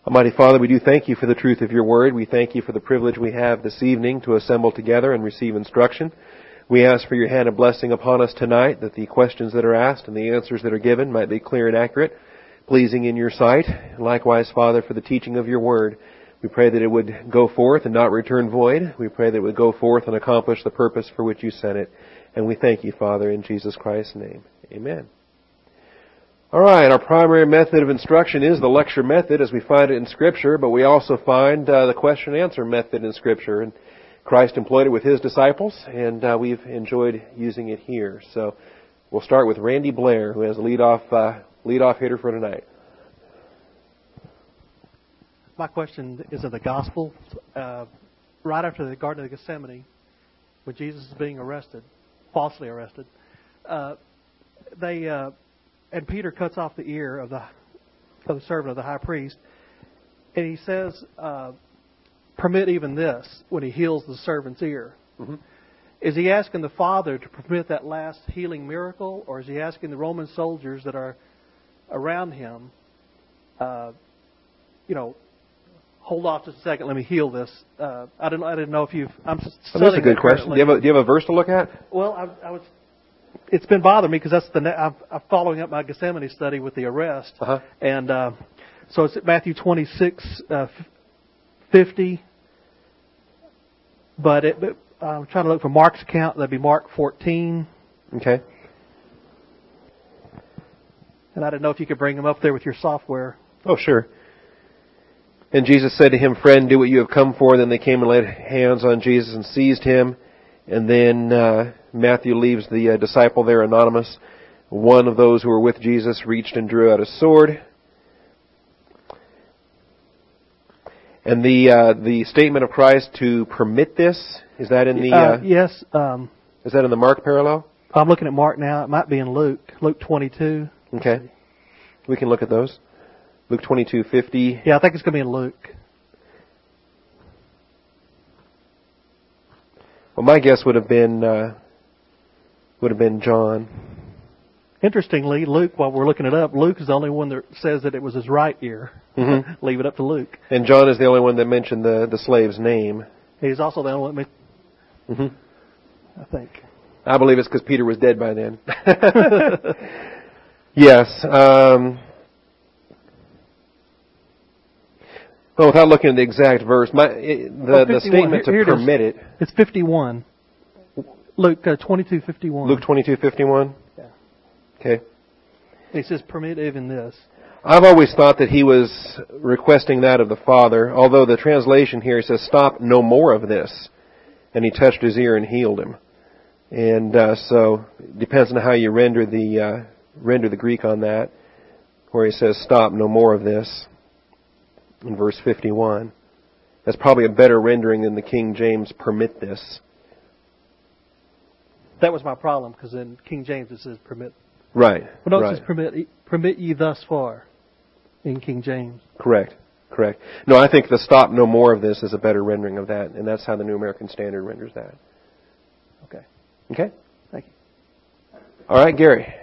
Almighty Father, we do thank you for the truth of your word. We thank you for the privilege we have this evening to assemble together and receive instruction. We ask for your hand of blessing upon us tonight, that the questions that are asked and the answers that are given might be clear and accurate, pleasing in your sight. And likewise, Father, for the teaching of your word, we pray that it would go forth and not return void. We pray that it would go forth and accomplish the purpose for which you sent it. And we thank you, Father, in Jesus Christ's name. Amen. All right, our primary method of instruction is the lecture method as we find it in Scripture, but we also find the question and answer method in Scripture. And Christ employed it with His disciples, and we've enjoyed using it here. So we'll start with Randy Blair, who has a leadoff hitter for tonight. My question is in the Gospel. Right after the Garden of Gethsemane, when Jesus is being arrested, falsely arrested, and Peter cuts off the ear of the servant of the high priest, and he says, permit even this, when he heals the servant's ear. Mm-hmm. Is he asking the Father to permit that last healing miracle, or is he asking the Roman soldiers that are around him, hold off just a second, let me heal this? I didn't know if you've... That's a good question. Do you have a verse to look at? Well, it's been bothering me because I'm following up my Gethsemane study with the arrest. Uh-huh. And so it's at Matthew 26:50. But I'm trying to look for Mark's account. That'd be Mark 14. Okay. And I didn't know if you could bring them up there with your software. Oh, sure. And Jesus said to him, "Friend, do what you have come for." Then they came and laid hands on Jesus and seized him. And then Matthew leaves the disciple there anonymous. One of those who were with Jesus reached and drew out a sword. And the statement of Christ to permit this, is that in the... Yes. Is that in the Mark parallel? I'm looking at Mark now. It might be in Luke 22. Okay. We can look at those. Luke 22:50. Yeah, I think it's going to be in Luke. Well, my guess would have been John. Interestingly, Luke, while we're looking it up, Luke is the only one that says that it was his right ear. Mm-hmm. Leave it up to Luke. And John is the only one that mentioned the slave's name. He's also the only one. Mm-hmm. I think. I believe it's because Peter was dead by then. Yes. Well, without looking at the exact verse, the statement to permit it. It's 51. Luke 22:51. Luke 22:51. Yeah. Okay. He says, "Permit even this." I've always thought that he was requesting that of the Father, although the translation here says, "Stop, no more of this," and he touched his ear and healed him. And so it depends on how you render the Greek on that, where he says, "Stop, no more of this." In verse 51. That's probably a better rendering than the King James, "permit this." That was my problem, because in King James it says permit. Right. Well, no, right. It says permit ye thus far in King James. Correct. No, I think the "stop, no more of this" is a better rendering of that, and that's how the New American Standard renders that. Okay? Thank you. All right, Gary.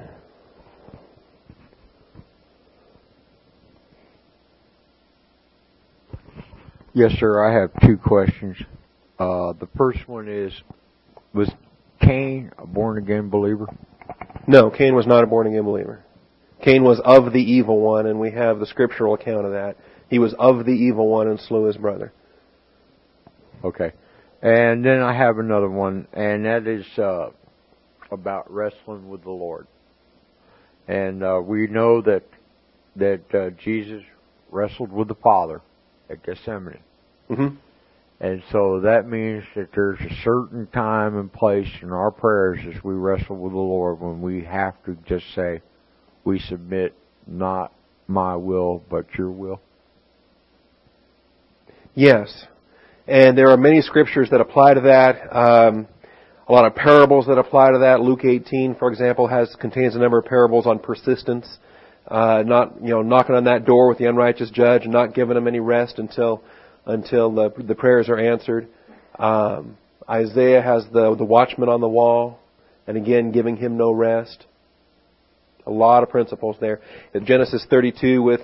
Yes, sir. I have two questions. The first one is, was Cain a born-again believer? No, Cain was not a born-again believer. Cain was of the evil one, and we have the scriptural account of that. He was of the evil one and slew his brother. Okay. And then I have another one, and that is about wrestling with the Lord. And we know that Jesus wrestled with the Father at Gethsemane. Mm-hmm. And so that means that there's a certain time and place in our prayers as we wrestle with the Lord when we have to just say, we submit, not my will, but your will. Yes. And there are many scriptures that apply to that. A lot of parables that apply to that. Luke 18, for example, contains a number of parables on persistence. Not knocking on that door with the unrighteous judge and not giving them any rest until the prayers are answered. Isaiah has the watchman on the wall, and again giving him no rest. A lot of principles there. In Genesis 32 with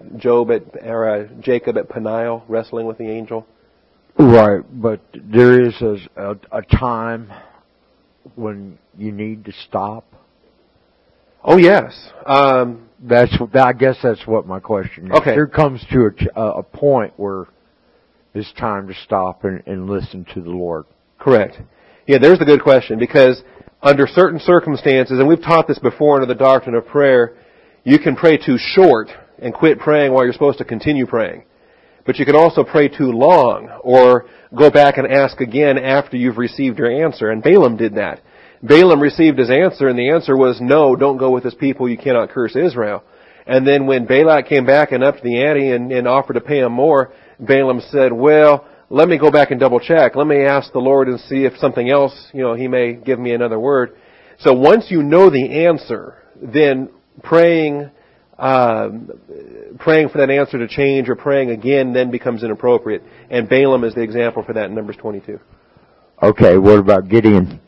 Jacob at Peniel wrestling with the angel. Right, but there is a time when you need to stop. Oh yes. I guess that's what my question is. Okay. There comes to a point where it's time to stop and listen to the Lord. Correct. Yeah, there's the good question, because under certain circumstances, and we've taught this before under the doctrine of prayer, you can pray too short and quit praying while you're supposed to continue praying. But you can also pray too long or go back and ask again after you've received your answer. And Balaam did that. Balaam received his answer, and the answer was, no, don't go with this people, you cannot curse Israel. And then when Balak came back and upped the ante and offered to pay him more, Balaam said, well, let me go back and double check. Let me ask the Lord and see if something else, he may give me another word. So once you know the answer, then praying for that answer to change or praying again then becomes inappropriate. And Balaam is the example for that in Numbers 22. Okay, what about Gideon?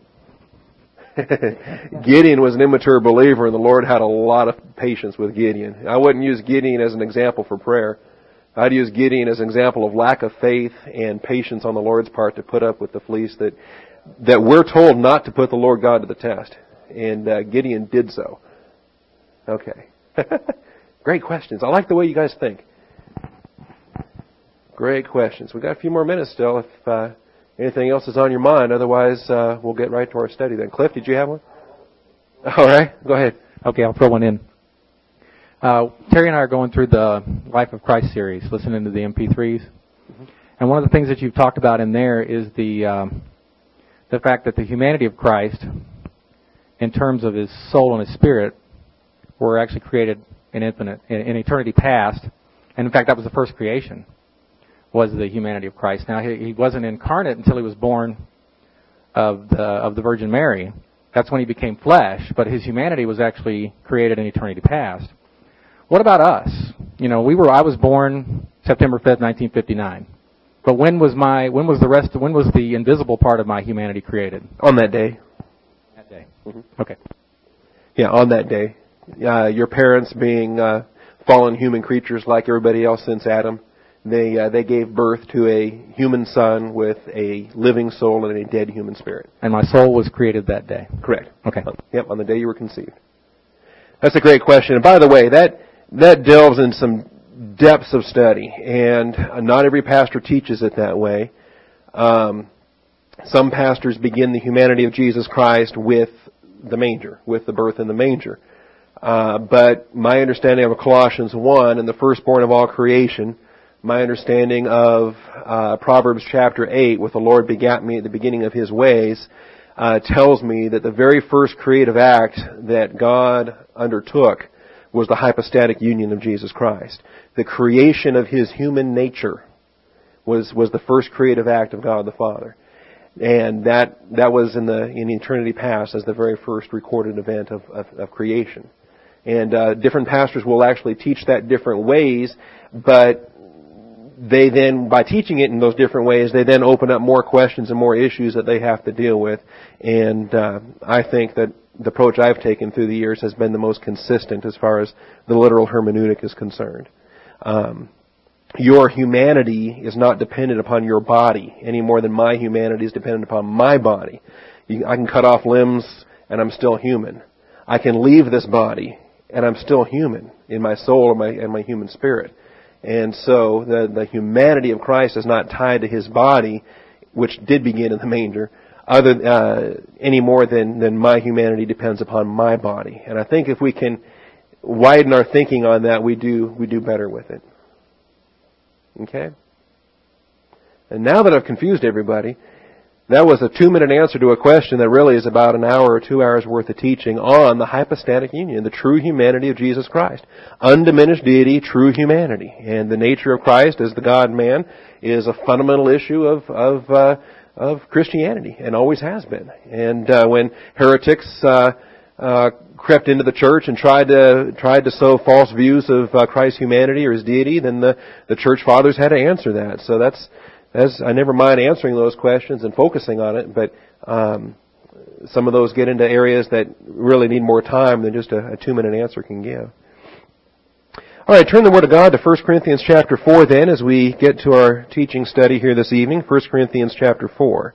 Gideon was an immature believer, and the Lord had a lot of patience with Gideon. I wouldn't use Gideon as an example for prayer. I'd use Gideon as an example of lack of faith and patience on the Lord's part to put up with the fleece that we're told not to put the Lord God to the test. And Gideon did so. Okay. Great questions. I like the way you guys think. Great questions. We've got a few more minutes still if anything else is on your mind. Otherwise, we'll get right to our study then. Cliff, did you have one? All right. Go ahead. Okay, I'll throw one in. Terry and I are going through the Life of Christ series, listening to the MP3s. Mm-hmm. And one of the things that you've talked about in there is the fact that the humanity of Christ, in terms of his soul and his spirit, were actually created in eternity past. And in fact, that was the first creation, was the humanity of Christ. Now, he wasn't incarnate until he was born of the Virgin Mary. That's when he became flesh, but his humanity was actually created in eternity past. What about us? I was born September 5th, 1959. But when was the invisible part of my humanity created? On that day. That day. Mm-hmm. Okay. Yeah, on that day. Your parents being fallen human creatures like everybody else since Adam, they gave birth to a human son with a living soul and a dead human spirit. And my soul was created that day. Correct. Okay. Yep, on the day you were conceived. That's a great question. And by the way, that delves in some depths of study, and not every pastor teaches it that way. Some pastors begin the humanity of Jesus Christ with the manger, with the birth in the manger. But my understanding of Colossians 1 and the firstborn of all creation, my understanding of Proverbs chapter 8, with the Lord begat me at the beginning of his ways, tells me that the very first creative act that God undertook was the hypostatic union of Jesus Christ. The creation of his human nature was the first creative act of God the Father. And that was in eternity past as the very first recorded event of creation. And different pastors will actually teach that different ways, but they then, by teaching it in those different ways, they then open up more questions and more issues that they have to deal with. And I think that the approach I've taken through the years has been the most consistent as far as the literal hermeneutic is concerned. Your humanity is not dependent upon your body any more than my humanity is dependent upon my body. I can cut off limbs and I'm still human. I can leave this body and I'm still human in my soul and my human spirit. And so the humanity of Christ is not tied to his body, which did begin in the manger, any more than my humanity depends upon my body. And I think if we can widen our thinking on that, we do better with it. Okay? And now that I've confused everybody, that was a 2-minute answer to a question that really is about an hour or 2 hours worth of teaching on the hypostatic union, the true humanity of Jesus Christ. Undiminished deity, true humanity. And the nature of Christ as the God-man is a fundamental issue of Christianity, and always has been. And when heretics crept into the church and tried to sow false views of Christ's humanity or his deity, then the church fathers had to answer that. So I never mind answering those questions and focusing on it, but some of those get into areas that really need more time than just a 2-minute answer can give. All right, turn the Word of God to 1 Corinthians chapter 4 then as we get to our teaching study here this evening. 1 Corinthians chapter 4.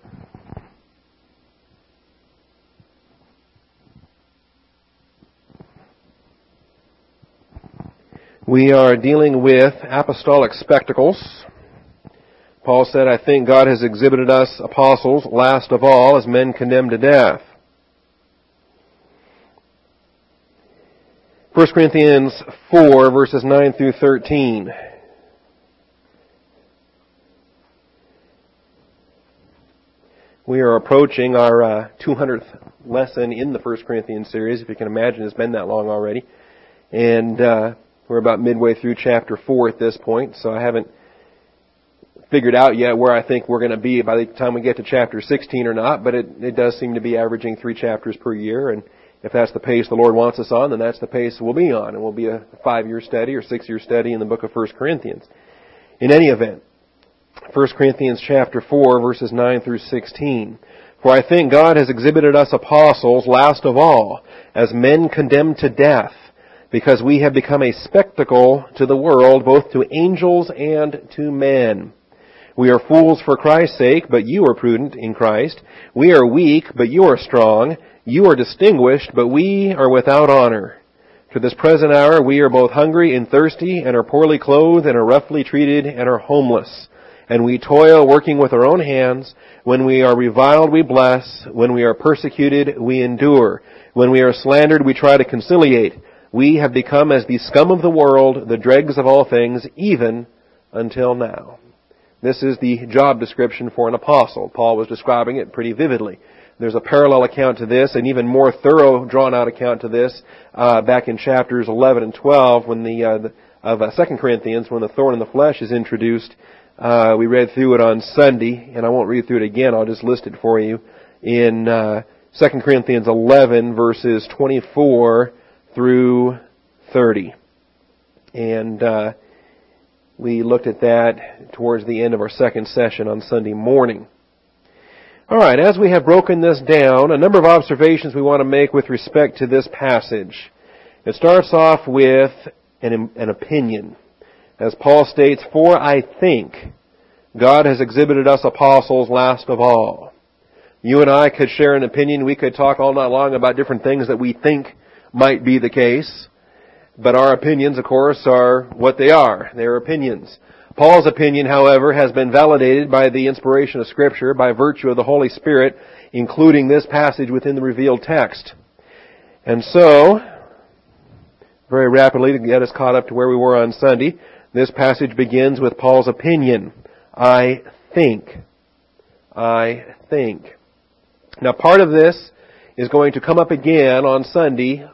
We are dealing with apostolic spectacles. Paul said, I think God has exhibited us apostles last of all as men condemned to death. 1 Corinthians 4, verses 9 through 13. We are approaching our 200th lesson in the 1 Corinthians series, if you can imagine. It's been that long already. And we're about midway through chapter 4 at this point, so I haven't figured out yet where I think we're going to be by the time we get to chapter 16 or not, but it does seem to be averaging 3 chapters per year, and if that's the pace the Lord wants us on, then that's the pace we'll be on, and we'll be a 5-year study or 6-year study in the book of 1 Corinthians. In any event, 1 Corinthians chapter 4, verses 9 through 16. For I think God has exhibited us apostles last of all, as men condemned to death, because we have become a spectacle to the world, both to angels and to men. We are fools for Christ's sake, but you are prudent in Christ. We are weak, but you are strong. You are distinguished, but we are without honor. To this present hour we are both hungry and thirsty, and are poorly clothed, and are roughly treated, and are homeless. And we toil, working with our own hands. When we are reviled, we bless. When we are persecuted, we endure. When we are slandered, we try to conciliate. We have become as the scum of the world, the dregs of all things, even until now. This is the job description for an apostle. Paul was describing it pretty vividly. There's a parallel account to this, an even more thorough, drawn-out account to this, back in chapters 11 and 12 when of 2 Corinthians, when the thorn in the flesh is introduced. We read through it on Sunday, and I won't read through it again. I'll just list it for you. In 2 Corinthians 11, verses 24 through 30. And we looked at that towards the end of our second session on Sunday morning. All right, as we have broken this down, a number of observations we want to make with respect to this passage. It starts off with an opinion. As Paul states, for I think God has exhibited us apostles last of all. You and I could share an opinion. We could talk all night long about different things that we think might be the case. But our opinions, of course, are what they are. They're opinions. Paul's opinion, however, has been validated by the inspiration of Scripture by virtue of the Holy Spirit, including this passage within the revealed text. And so, very rapidly, to get us caught up to where we were on Sunday, this passage begins with Paul's opinion. I think. I think. Now, part of this is going to come up again on Sunday,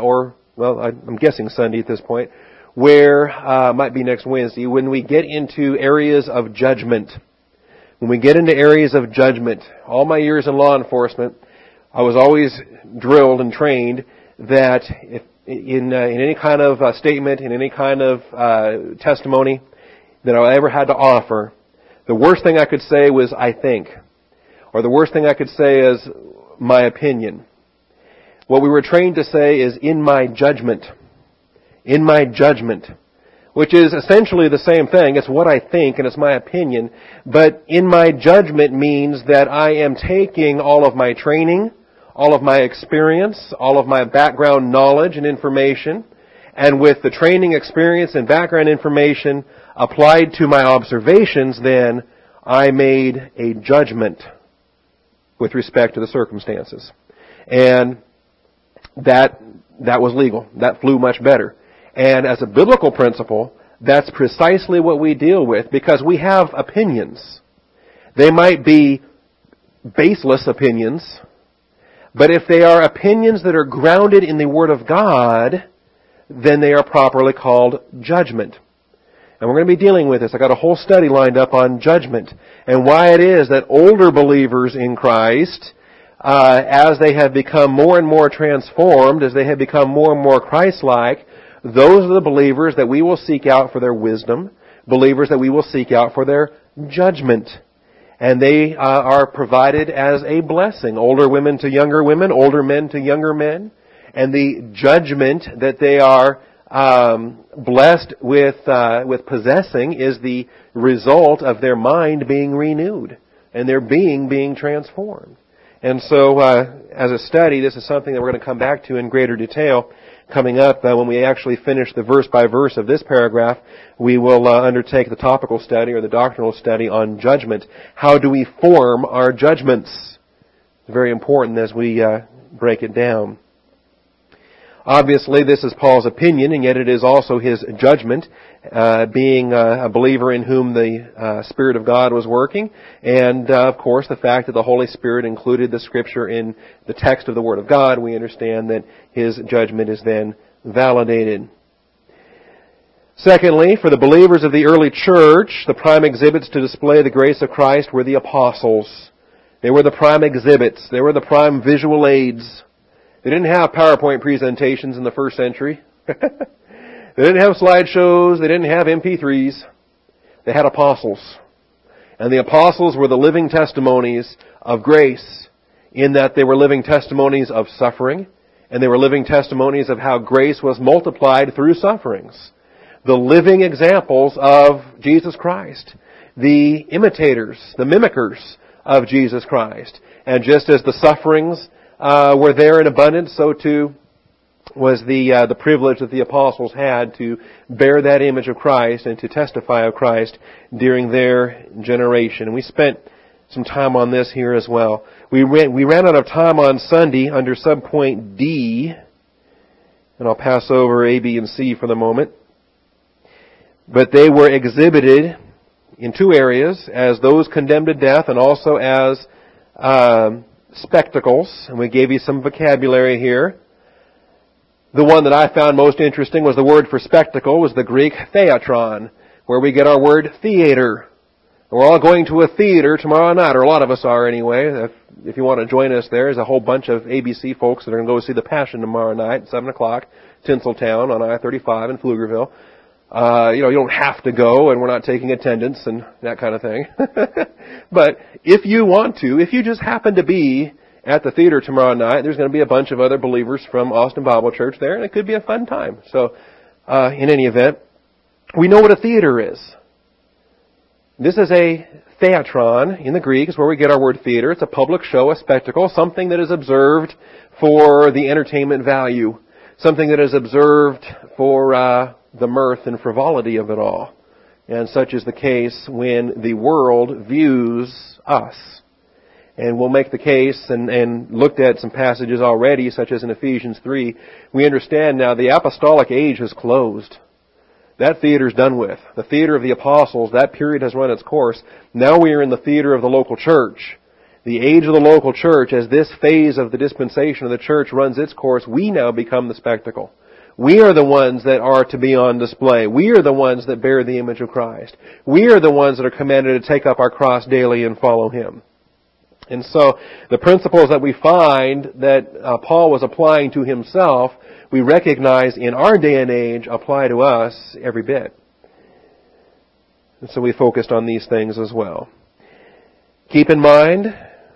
I'm guessing Sunday at this point, where, might be next Wednesday, when we get into areas of judgment. When we get into areas of judgment, all my years in law enforcement, I was always drilled and trained that if in any kind of statement, in any kind of testimony that I ever had to offer, the worst thing I could say was, I think. Or the worst thing I could say is, my opinion. What we were trained to say is, in my judgment. In my judgment. Which is essentially the same thing. It's what I think and it's my opinion. But in my judgment means that I am taking all of my training, all of my experience, all of my background knowledge and information, and with the training, experience, and background information applied to my observations, then I made a judgment with respect to the circumstances. And that was legal. That flew much better. And as a biblical principle, that's precisely what we deal with, because we have opinions. They might be baseless opinions, but if they are opinions that are grounded in the Word of God, then they are properly called judgment. And we're going to be dealing with this. I got a whole study lined up on judgment and why it is that older believers in Christ, as they have become more and more transformed, as they have become more and more Christ-like, those are the believers that we will seek out for their wisdom, believers that we will seek out for their judgment. And they are provided as a blessing. Older women to younger women, older men to younger men. And the judgment that they are blessed with possessing is the result of their mind being renewed and their being transformed. And so, as a study, this is something that we're going to come back to in greater detail coming up. When we actually finish the verse by verse of this paragraph, we will undertake the topical study or the doctrinal study on judgment. How do we form our judgments? It's very important as we break it down. Obviously, this is Paul's opinion, and yet it is also his judgment, being a believer in whom the Spirit of God was working, and of course the fact that the Holy Spirit included the Scripture in the text of the Word of God. We understand that his judgment is then validated. Secondly, for the believers of the early church, the prime exhibits to display the grace of Christ were the apostles. They were the prime exhibits. They were the prime visual aids. They didn't have PowerPoint presentations in the first century. They didn't have slideshows. They didn't have MP3s. They had apostles. And the apostles were the living testimonies of grace, in that they were living testimonies of suffering, and they were living testimonies of how grace was multiplied through sufferings. The living examples of Jesus Christ. The imitators, the mimickers of Jesus Christ. And just as the sufferings were there in abundance, so too was the privilege that the apostles had to bear that image of Christ and to testify of Christ during their generation. And we spent some time on this here as well. We ran out of time on Sunday under subpoint D, and I'll pass over A, B, and C for the moment. But they were exhibited in two areas, as those condemned to death and also as spectacles, and we gave you some vocabulary here. The one that I found most interesting was the word for spectacle was the Greek theatron, where we get our word theater. We're all going to a theater tomorrow night, or a lot of us are anyway. If you want to join us there's a whole bunch of ABC folks that are going to go see The Passion tomorrow night at 7 o'clock, Tinseltown on I-35 in Pflugerville. You don't have to go, and we're not taking attendance and that kind of thing. But if you want to, if you just happen to be at the theater tomorrow night, there's going to be a bunch of other believers from Austin Bible Church there, and it could be a fun time. So, in any event, we know what a theater is. This is a theatron in the Greek, is where we get our word theater. It's a public show, a spectacle, something that is observed for the entertainment value, something that is observed for the mirth and frivolity of it all. And such is the case when the world views us. And we'll make the case and looked at some passages already, such as in Ephesians 3. We understand now the apostolic age has closed. That theater's done with. The theater of the apostles, that period has run its course. Now we are in the theater of the local church. The age of the local church, as this phase of the dispensation of the church runs its course, we now become the spectacle. We are the ones that are to be on display. We are the ones that bear the image of Christ. We are the ones that are commanded to take up our cross daily and follow Him. And so, the principles that we find that Paul was applying to himself, we recognize in our day and age apply to us every bit. And so we focused on these things as well. Keep in mind,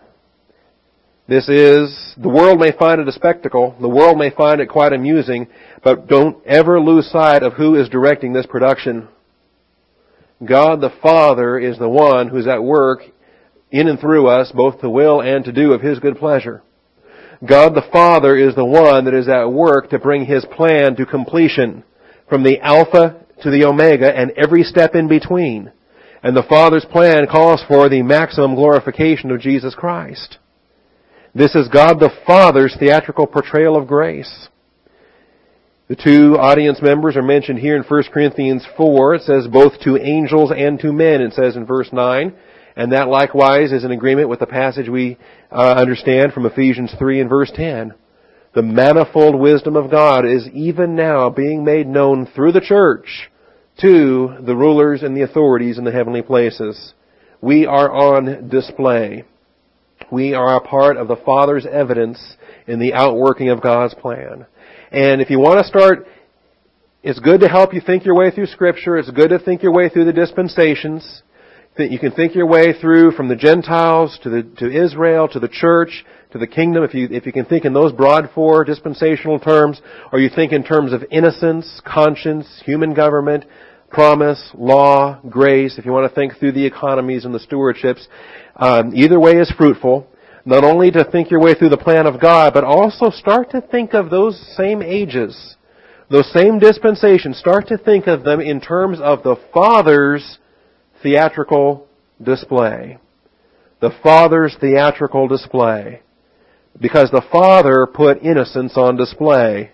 the world may find it a spectacle, the world may find it quite amusing, but don't ever lose sight of who is directing this production. God the Father is the one who's at work in and through us, both to will and to do of His good pleasure. God the Father is the one that is at work to bring His plan to completion, from the Alpha to the Omega and every step in between. And the Father's plan calls for the maximum glorification of Jesus Christ. This is God the Father's theatrical portrayal of grace. The two audience members are mentioned here in 1 Corinthians 4. It says both to angels and to men, it says in verse 9. And that likewise is in agreement with the passage we understand from Ephesians 3 and verse 10. The manifold wisdom of God is even now being made known through the church to the rulers and the authorities in the heavenly places. We are on display. We are a part of the Father's evidence in the outworking of God's plan. And if you want to start, it's good to help you think your way through Scripture. It's good to think your way through the dispensations. You can think your way through from the Gentiles to Israel, to the church, to the kingdom, if you can think in those broad four dispensational terms, or you think in terms of innocence, conscience, human government, promise, law, grace, if you want to think through the economies and the stewardships, either way is fruitful. Not only to think your way through the plan of God, but also start to think of those same ages, those same dispensations. Start to think of them in terms of the Father's theatrical display. The Father's theatrical display. Because the Father put innocence on display.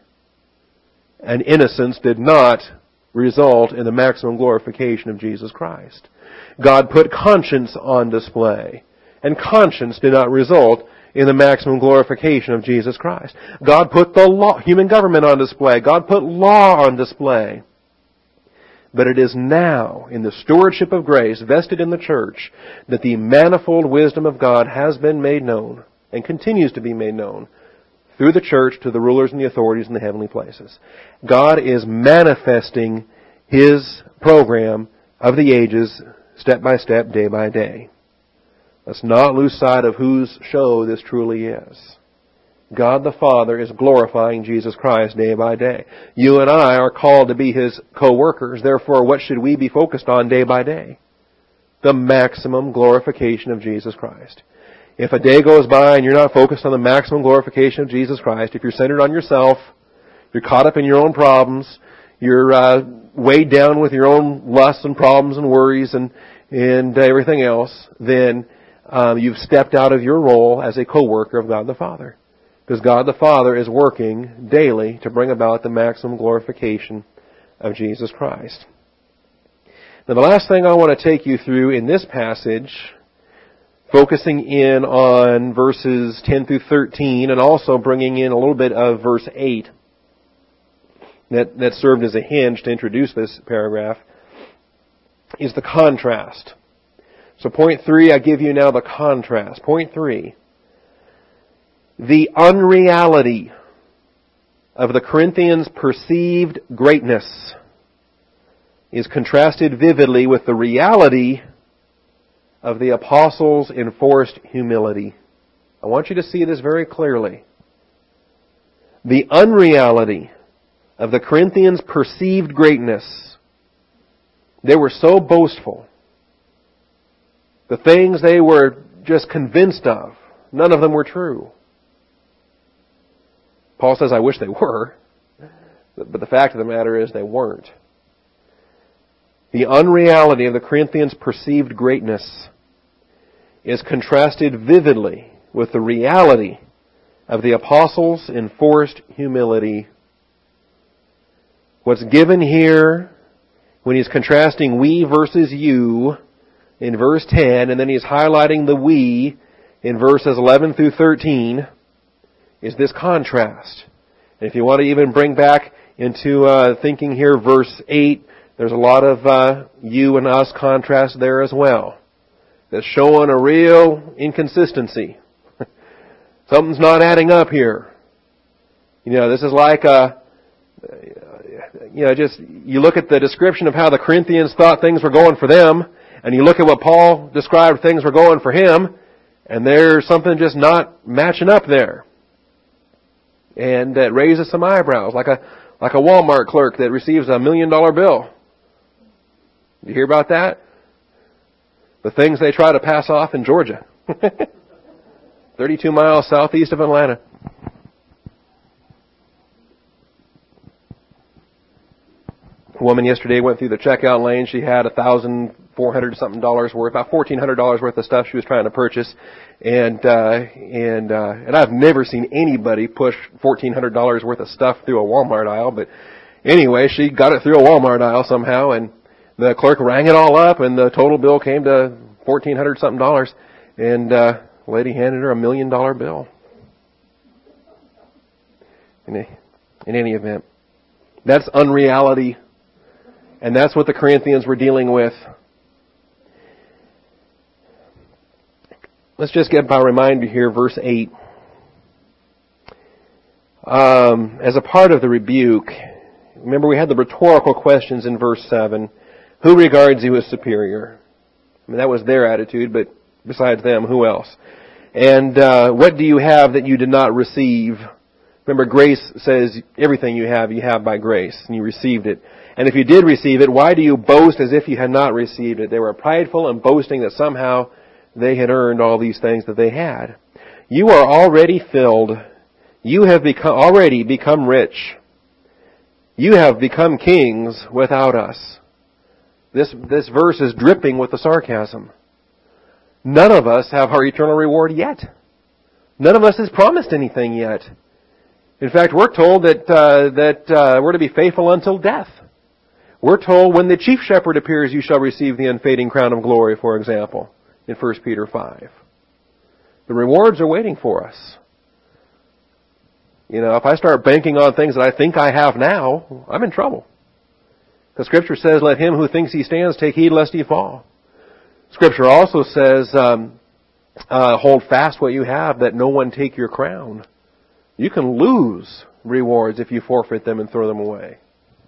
And innocence did not result in the maximum glorification of Jesus Christ. God put conscience on display. And conscience did not result in the maximum glorification of Jesus Christ. God put the law, human government on display. God put law on display. But it is now, in the stewardship of grace vested in the church, that the manifold wisdom of God has been made known and continues to be made known through the church to the rulers and the authorities in the heavenly places. God is manifesting His program of the ages step by step, day by day. Let's not lose sight of whose show this truly is. God the Father is glorifying Jesus Christ day by day. You and I are called to be His co-workers. Therefore, what should we be focused on day by day? The maximum glorification of Jesus Christ. If a day goes by and you're not focused on the maximum glorification of Jesus Christ, if you're centered on yourself, you're caught up in your own problems, you're weighed down with your own lusts and problems and worries and everything else, then you've stepped out of your role as a co-worker of God the Father. Because God the Father is working daily to bring about the maximum glorification of Jesus Christ. Now the last thing I want to take you through in this passage, focusing in on verses 10 through 13 and also bringing in a little bit of verse 8 that served as a hinge to introduce this paragraph, is the contrast. So point 3, I give you now the contrast. Point 3. The unreality of the Corinthians' perceived greatness is contrasted vividly with the reality of the apostles' enforced humility. I want you to see this very clearly. The unreality of the Corinthians' perceived greatness. They were so boastful. The things they were just convinced of, none of them were true. Paul says, I wish they were, but the fact of the matter is they weren't. The unreality of the Corinthians' perceived greatness is contrasted vividly with the reality of the apostles' enforced humility. What's given here when he's contrasting we versus you in verse 10, and then he's highlighting the we in verses 11 through 13, is this contrast. And if you want to even bring back into thinking here verse 8, there's a lot of you and us contrast there as well. That's showing a real inconsistency. Something's not adding up here. This is like you look at the description of how the Corinthians thought things were going for them, and you look at what Paul described things were going for him, and there's something just not matching up there. And that raises some eyebrows, like a Walmart clerk that receives $1 million bill. You hear about that? The things they try to pass off in Georgia. 32 miles southeast of Atlanta. A woman yesterday went through the checkout lane. She had $1,400 something worth, about $1,400 worth of stuff she was trying to purchase, and I've never seen anybody push $1,400 worth of stuff through a Walmart aisle. But anyway, she got it through a Walmart aisle somehow, and the clerk rang it all up, and the total bill came to $1,400 something, and the lady handed her $1 million bill. In any event, that's unreality. And that's what the Corinthians were dealing with. Let's just get by reminder here, verse 8. As a part of the rebuke, remember we had the rhetorical questions in verse 7. Who regards you as superior? I mean, that was their attitude, but besides them, who else? And what do you have that you did not receive? Remember, grace says everything you have by grace, and you received it. And if you did receive it, why do you boast as if you had not received it? They were prideful and boasting that somehow they had earned all these things that they had. You are already filled. You have already become rich. You have become kings without us. This verse is dripping with the sarcasm. None of us have our eternal reward yet. None of us has promised anything yet. In fact, we're told that we're to be faithful until death. We're told when the chief shepherd appears, you shall receive the unfading crown of glory, for example, in 1 Peter 5. The rewards are waiting for us. You know, if I start banking on things that I think I have now, I'm in trouble. The Scripture says, let him who thinks he stands take heed lest he fall. Scripture also says, hold fast what you have, that no one take your crown. You can lose rewards if you forfeit them and throw them away.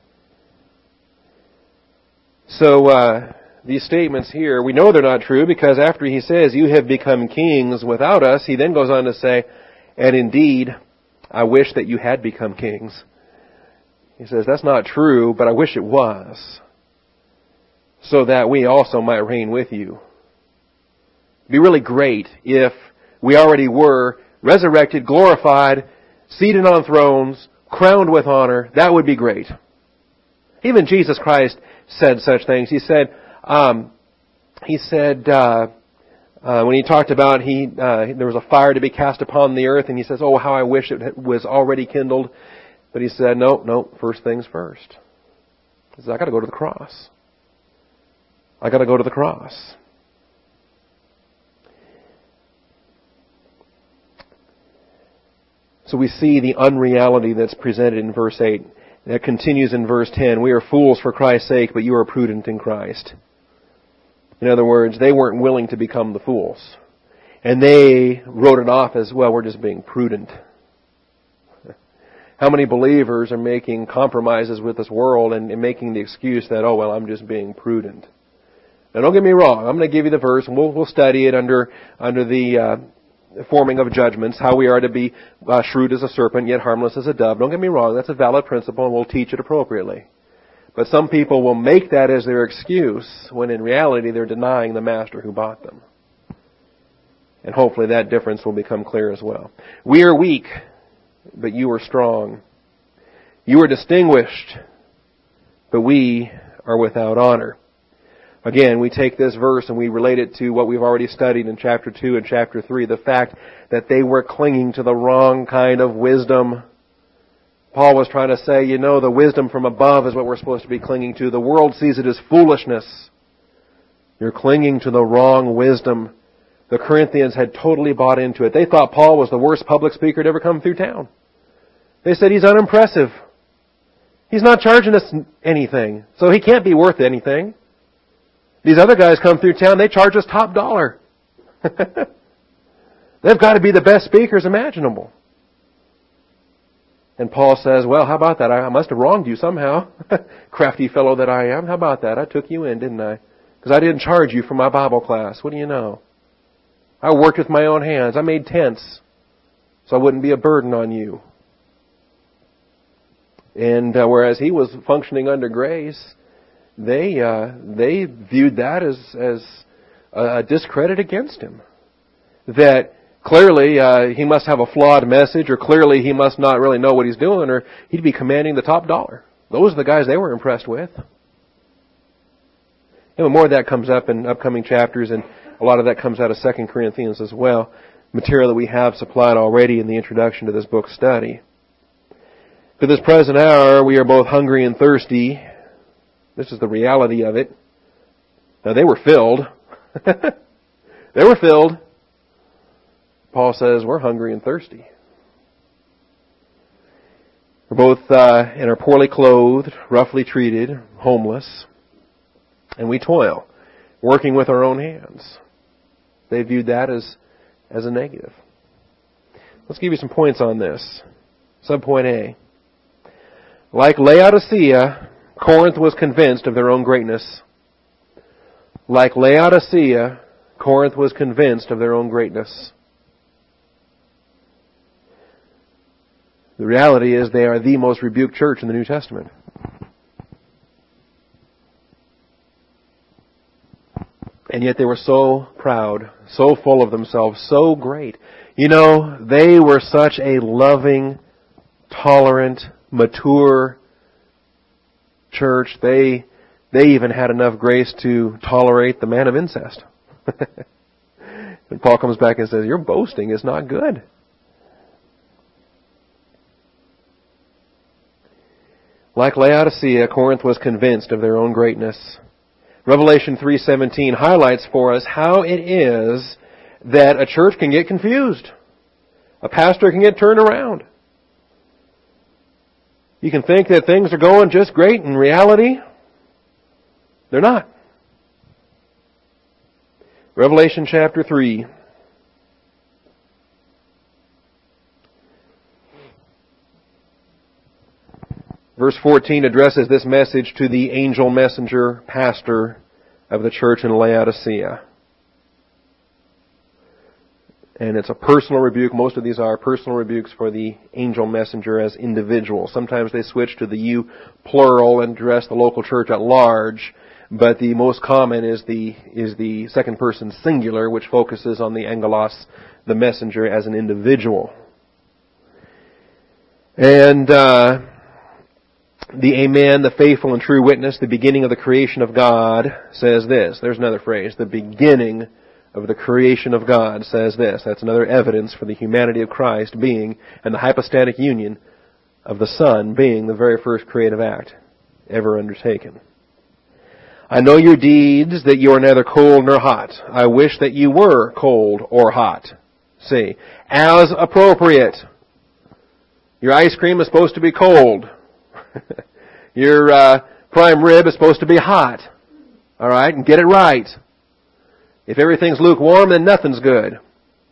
So, these statements here, we know they're not true because after he says, you have become kings without us, he then goes on to say, and indeed, I wish that you had become kings. He says, that's not true, but I wish it was, so that we also might reign with you. It'd be really great if we already were resurrected, glorified, seated on thrones, crowned with honor. That would be great. Even Jesus Christ said such things. He said, when he talked about there was a fire to be cast upon the earth, and he says, oh, how I wish it was already kindled. But he said, no, first things first. He says, I got to go to the cross. I got to go to the cross. So we see the unreality that's presented in verse 8. That continues in verse 10. We are fools for Christ's sake, but you are prudent in Christ. In other words, they weren't willing to become the fools. And they wrote it off as, well, we're just being prudent. How many believers are making compromises with this world and making the excuse that, oh, well, I'm just being prudent. Now, don't get me wrong. I'm going to give you the verse, and we'll study it under the forming of judgments, how we are to be shrewd as a serpent, yet harmless as a dove. Don't get me wrong. That's a valid principle, and we'll teach it appropriately. But some people will make that as their excuse, when in reality they're denying the master who bought them. And hopefully that difference will become clear as well. We are weak, but you are strong. You are distinguished, but we are without honor. Again, we take this verse and we relate it to what we've already studied in chapter 2 and chapter 3, the fact that they were clinging to the wrong kind of wisdom. Paul was trying to say, the wisdom from above is what we're supposed to be clinging to. The world sees it as foolishness. You're clinging to the wrong wisdom. The Corinthians had totally bought into it. They thought Paul was the worst public speaker to ever come through town. They said he's unimpressive. He's not charging us anything, so he can't be worth anything. These other guys come through town, they charge us top dollar. They've got to be the best speakers imaginable. And Paul says, well, how about that? I must have wronged you somehow. Crafty fellow that I am. How about that? I took you in, didn't I? Because I didn't charge you for my Bible class. What do you know? I worked with my own hands. I made tents so I wouldn't be a burden on you. And whereas he was functioning under grace, they viewed that as a discredit against him. That clearly he must have a flawed message, or clearly he must not really know what he's doing, or he'd be commanding the top dollar. Those are the guys they were impressed with. And more of that comes up in upcoming chapters, and a lot of that comes out of 2 Corinthians as well. Material that we have supplied already in the introduction to this book study. To this present hour, we are both hungry and thirsty. This is the reality of it. Now, they were filled. They were filled. Paul says, we're hungry and thirsty. We're both and are poorly clothed, roughly treated, homeless. And we toil, working with our own hands. They viewed that as a negative. Let's give you some points on this. Subpoint A. Like Laodicea, Corinth was convinced of their own greatness. Like Laodicea, Corinth was convinced of their own greatness. The reality is they are the most rebuked church in the New Testament. And yet they were so proud, so full of themselves, so great. You know, they were such a loving, tolerant, mature church. They even had enough grace to tolerate the man of incest. And Paul comes back and says, your boasting is not good. Like Laodicea, Corinth was convinced of their own greatness. Revelation 3:17 highlights for us how it is that a church can get confused. A pastor can get turned around. You can think that things are going just great. In reality, they're not. Revelation chapter 3. Verse 14 addresses this message to the angel messenger pastor of the church in Laodicea. And it's a personal rebuke. Most of these are personal rebukes for the angel messenger as individual. Sometimes they switch to the you plural and address the local church at large. But the most common is the second person singular, which focuses on the angelos, the messenger, as an individual. And the Amen, the faithful and true witness, the beginning of the creation of God, says this. There's another phrase. The beginning of the creation of God says this. That's another evidence for the humanity of Christ being, and the hypostatic union of the Son being the very first creative act ever undertaken. I know your deeds, that you are neither cold nor hot. I wish that you were cold or hot. See, as appropriate. Your ice cream is supposed to be cold. Your prime rib is supposed to be hot. Alright? And get it right. If everything's lukewarm, then nothing's good.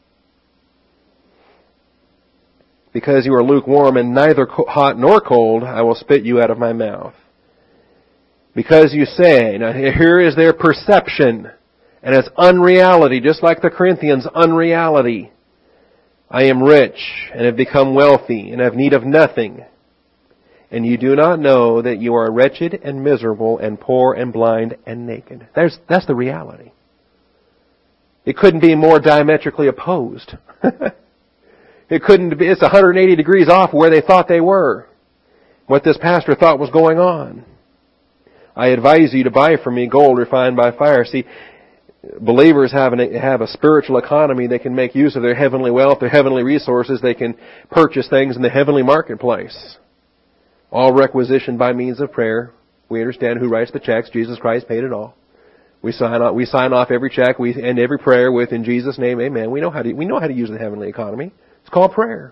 Because you are lukewarm and neither hot nor cold, I will spit you out of my mouth. Because you say, now here is their perception, and it's unreality, just like the Corinthians' unreality. I am rich, and have become wealthy, and have need of nothing. And you do not know that you are wretched and miserable and poor and blind and naked. That's the reality. It couldn't be more diametrically opposed. It couldn't be, it's 180 degrees off where they thought they were. What this pastor thought was going on. I advise you to buy from me gold refined by fire. See, believers have a spiritual economy. They can make use of their heavenly wealth, their heavenly resources. They can purchase things in the heavenly marketplace. All requisitioned by means of prayer. We understand who writes the checks. Jesus Christ paid it all. We sign off every check. We end every prayer with, in Jesus' name, amen. We know how to use the heavenly economy. It's called prayer.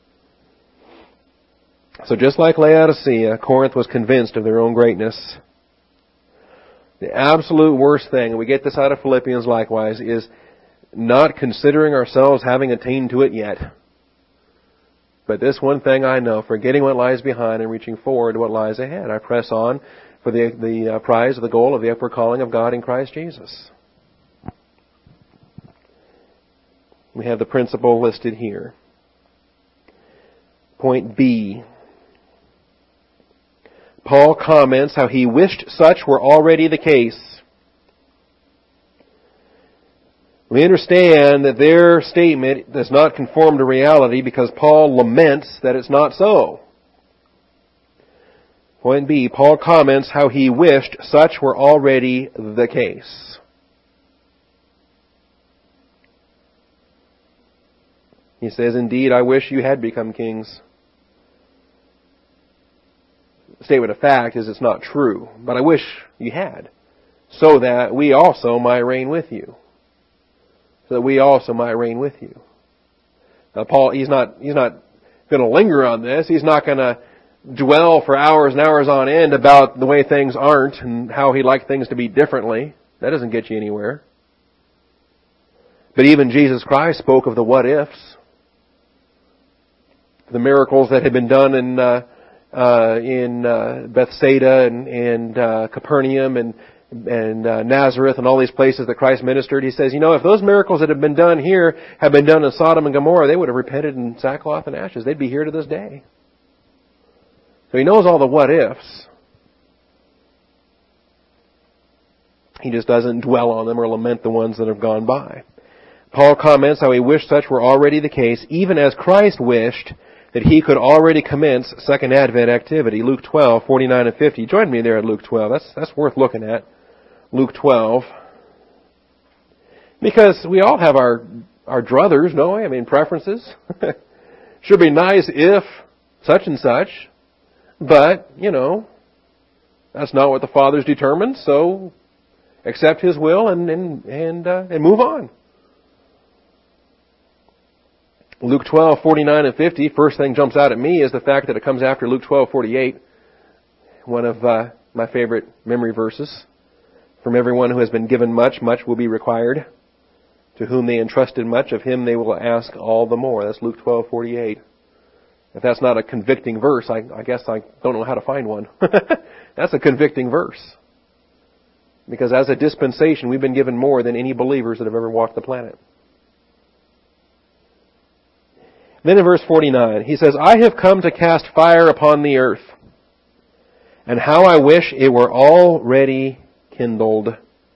So just like Laodicea, Corinth was convinced of their own greatness. The absolute worst thing, and we get this out of Philippians likewise, is not considering ourselves having attained to it yet. But this one thing I know, forgetting what lies behind and reaching forward to what lies ahead. I press on for the prize of the goal of the upward calling of God in Christ Jesus. We have the principle listed here. Point B. Paul comments how he wished such were already the case. We understand that their statement does not conform to reality because Paul laments that it's not so. Point B, Paul comments how he wished such were already the case. He says, indeed, I wish you had become kings. The statement of fact is it's not true, but I wish you had, so that we also might reign with you. So that we also might reign with you. Now, Paul, he's not going to linger on this. He's not going to dwell for hours and hours on end about the way things aren't and how he'd like things to be differently. That doesn't get you anywhere. But even Jesus Christ spoke of the what ifs. The miracles that had been done in Bethsaida and Capernaum and and Nazareth and all these places that Christ ministered. He says, if those miracles that have been done here had been done in Sodom and Gomorrah, they would have repented in sackcloth and ashes. They'd be here to this day. So he knows all the what ifs. He just doesn't dwell on them or lament the ones that have gone by. Paul comments how he wished such were already the case, even as Christ wished that he could already commence Second Advent activity. Luke 12, 49 and 50. Join me there at Luke 12. That's worth looking at. Luke 12. Because we all have our druthers, don't we? I mean, preferences. Should be nice if such and such. But, that's not what the Father's determined, so accept His will and move on. Luke 12, 49 and 50, first thing jumps out at me is the fact that it comes after Luke 12, 48, one of my favorite memory verses. From everyone who has been given much, much will be required. To whom they entrusted much, of him they will ask all the more. That's Luke 12, 48. If that's not a convicting verse, I guess I don't know how to find one. That's a convicting verse. Because as a dispensation, we've been given more than any believers that have ever walked the planet. Then in verse 49, he says, I have come to cast fire upon the earth, and how I wish it were already kindled.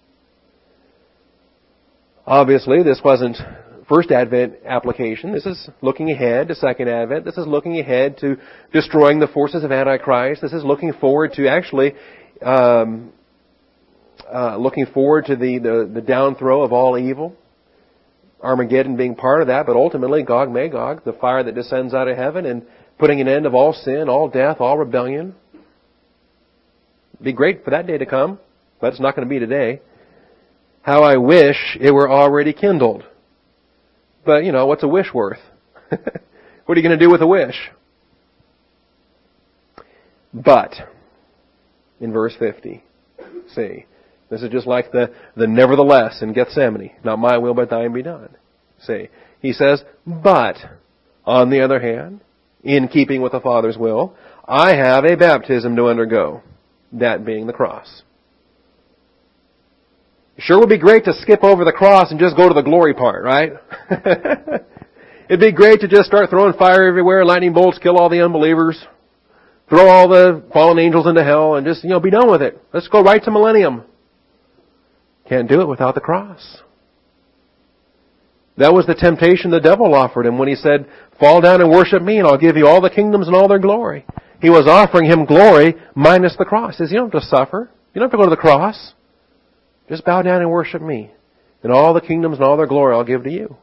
Obviously, this wasn't First Advent application. This is looking ahead to Second Advent. This is looking ahead to destroying the forces of Antichrist. This is looking forward to actually looking forward to the down throw of all evil. Armageddon being part of that, but ultimately Gog Magog, the fire that descends out of heaven and putting an end of all sin, all death, all rebellion. It'd be great for that day to come, but it's not going to be today. How I wish it were already kindled. But, what's a wish worth? What are you going to do with a wish? But, in verse 50, see, this is just like the nevertheless in Gethsemane. Not my will, but thine be done. See, he says, but, on the other hand, in keeping with the Father's will, I have a baptism to undergo. That being the cross. Sure would be great to skip over the cross and just go to the glory part, right? It'd be great to just start throwing fire everywhere, lightning bolts, kill all the unbelievers, throw all the fallen angels into hell, and just, be done with it. Let's go right to millennium. Can't do it without the cross. That was the temptation the devil offered him when he said, fall down and worship me and I'll give you all the kingdoms and all their glory. He was offering him glory minus the cross. He says, you don't have to suffer. You don't have to go to the cross. Just bow down and worship me. And all the kingdoms and all their glory I'll give to you.